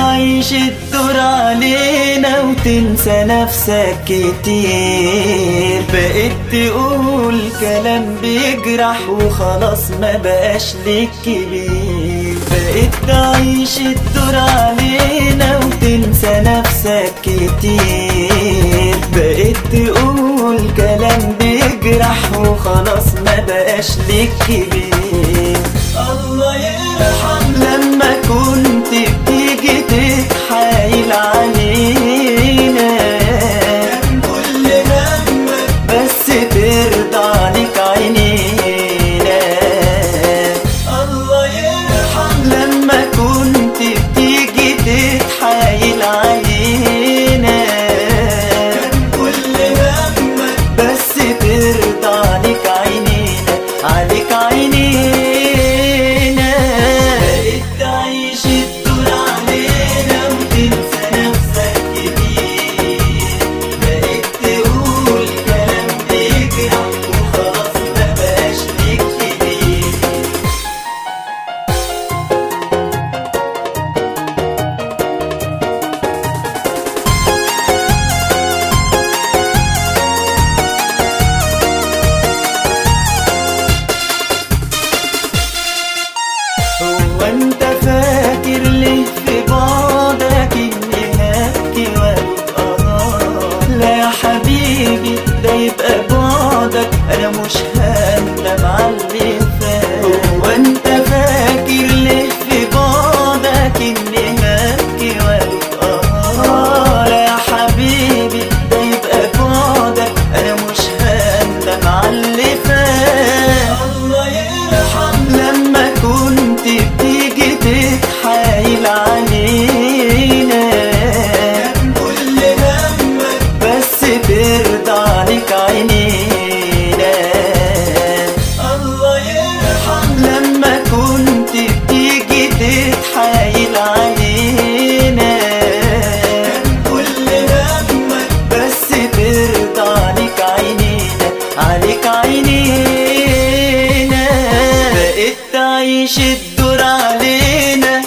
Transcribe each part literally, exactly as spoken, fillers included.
تعيش الدور علينا وتنسى نفسك كتير. بقيت تقول كلام بيجرح وخلاص ما بقاش ليك كبير. بقيت تعيش الدور علينا وتنسى نفسك كتير. بقيت تقول كلام بيجرح وخلاص ما بقاش ليك كبير. الله يرحم لما كنت بتيجي تتحايل علينا، كان كل همك بس ترضى عليك عينينا. الله يرحم لما كنت بتيجي تتحايل علينا، كان كل همك بس ترضى عليك عينينا، عليك عينينا. وانت فاكر ليه في بعدك اني هبكي وابقى؟ لا يا حبيبي ده يبقى بعدك، انا مش هندم على اللي فات. وانت فاكر ليه في بعدك اني هبكي وابقى؟ لا يا حبيبي ده يبقى بعدك، انا مش هندم على اللي فات. الله يرحم لما كنت بتيجي تتحايل علينا، كان كل همك بس ترضى عليك عينينا. الله يرحم لما كنت بتيجي تتحايل علينا، كان كل همك بس ترضى عليك عينينا، عليك عينينا. بقيت تعيش الدور علينا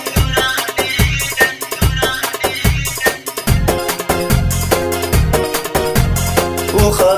وخلاص